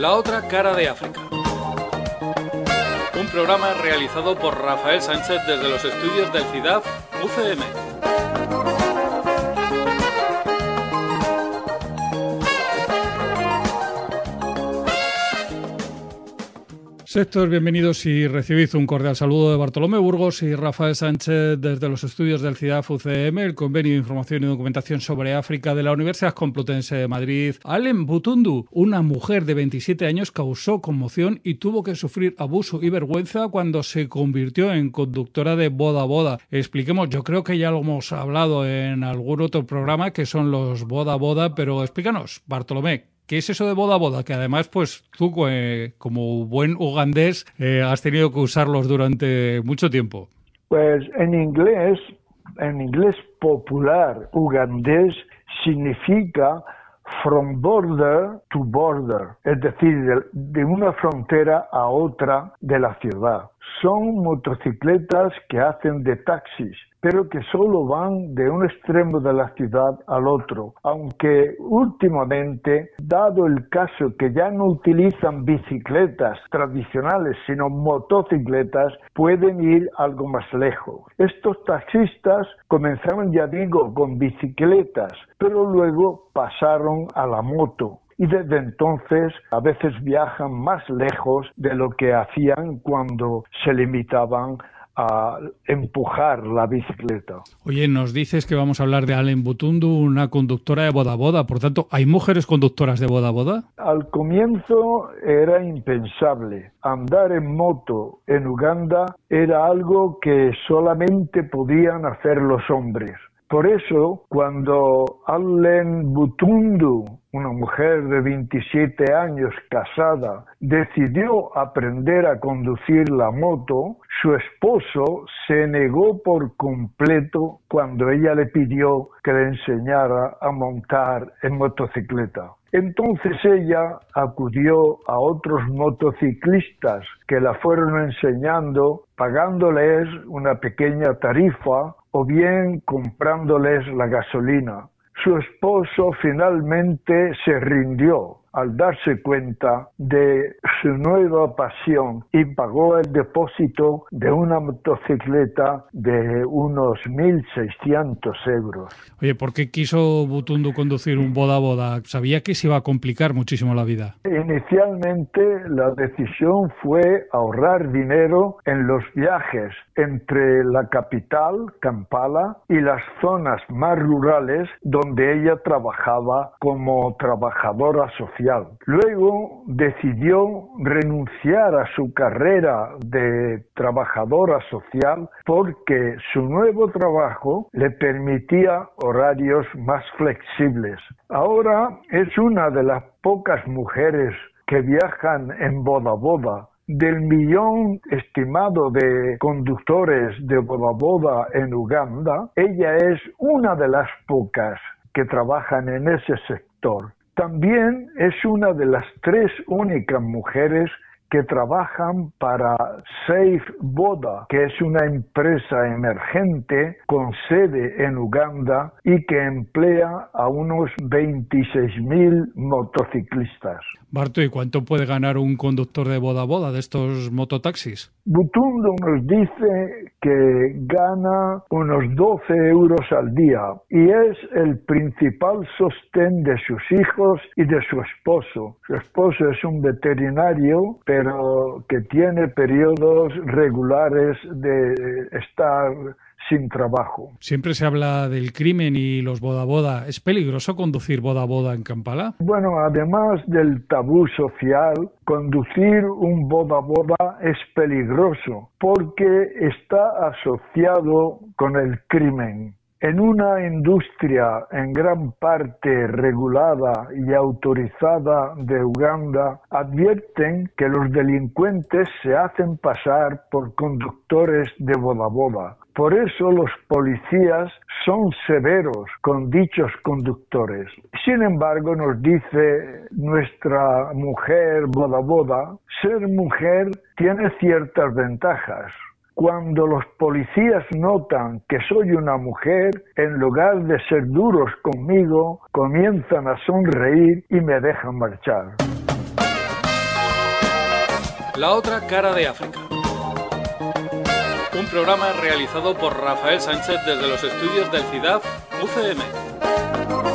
La otra cara de África. Un programa realizado por Rafael Sánchez desde los estudios del CIDAF UCM. Sed todos bienvenidos y recibid un cordial saludo de Bartolomé Burgos y Rafael Sánchez desde los estudios del CIDAF UCM, el Convenio de Información y Documentación sobre África de la Universidad Complutense de Madrid. Alen Butundu, una mujer de 27 años, causó conmoción y tuvo que sufrir abuso y vergüenza cuando se convirtió en conductora de Boda Boda. Expliquemos, yo creo que ya lo hemos hablado en algún otro programa, que son los Boda Boda, pero explícanos, Bartolomé, ¿qué es eso de Boda Boda? Que además, pues tú, como buen ugandés, has tenido que usarlos durante mucho tiempo. Pues en inglés popular ugandés significa from border to border, es decir, de una frontera a otra de la ciudad. Son motocicletas que hacen de taxis, pero que solo van de un extremo de la ciudad al otro, aunque últimamente, dado el caso que ya no utilizan bicicletas tradicionales, sino motocicletas, pueden ir algo más lejos. Estos taxistas comenzaron, ya digo, con bicicletas, pero luego pasaron a la moto. Y desde entonces a veces viajan más lejos de lo que hacían cuando se limitaban a empujar la bicicleta. Oye, nos dices que vamos a hablar de Alen Butundu, una conductora de Boda Boda. Por tanto, ¿hay mujeres conductoras de Boda Boda? Al comienzo era impensable. Andar en moto en Uganda era algo que solamente podían hacer los hombres. Por eso, cuando Alen Butundu, una mujer de 27 años casada, decidió aprender a conducir la moto, su esposo se negó por completo cuando ella le pidió que le enseñara a montar en motocicleta. Entonces ella acudió a otros motociclistas que la fueron enseñando, pagándoles una pequeña tarifa o bien comprándoles la gasolina. Su esposo finalmente se rindió al darse cuenta de su nueva pasión y pagó el depósito de una motocicleta de unos 1.600 euros. Oye, ¿por qué quiso Butundu conducir un Boda Boda? Sabía que se iba a complicar muchísimo la vida. Inicialmente la decisión fue ahorrar dinero en los viajes entre la capital, Kampala, y las zonas más rurales donde ella trabajaba como trabajadora social. Luego decidió renunciar a su carrera de trabajadora social porque su nuevo trabajo le permitía horarios más flexibles. Ahora es una de las pocas mujeres que viajan en Boda Boda. Del millón estimado de conductores de Boda Boda en Uganda, ella es una de las pocas que trabajan en ese sector. También es una de las 3 únicas mujeres que trabajan para Safe Boda, que es una empresa emergente con sede en Uganda y que emplea a unos 26.000 motociclistas. Barto, ¿y cuánto puede ganar un conductor de Boda Boda de estos mototaxis? Butundu nos dice que gana unos 12 euros al día y es el principal sostén de sus hijos y de su esposo. Su esposo es un veterinario, pero que tiene periodos regulares de estar sin trabajo. Siempre se habla del crimen y los Boda Boda. ¿Es peligroso conducir Boda Boda en Kampala? Bueno, además del tabú social, conducir un Boda Boda es peligroso porque está asociado con el crimen. En una industria en gran parte regulada y autorizada de Uganda, advierten que los delincuentes se hacen pasar por conductores de Boda Boda. Por eso los policías son severos con dichos conductores. Sin embargo, nos dice nuestra mujer Boda Boda, ser mujer tiene ciertas ventajas. Cuando los policías notan que soy una mujer, en lugar de ser duros conmigo, comienzan a sonreír y me dejan marchar. La otra cara de África. Un programa realizado por Rafael Sánchez desde los estudios del CIDAF UCM.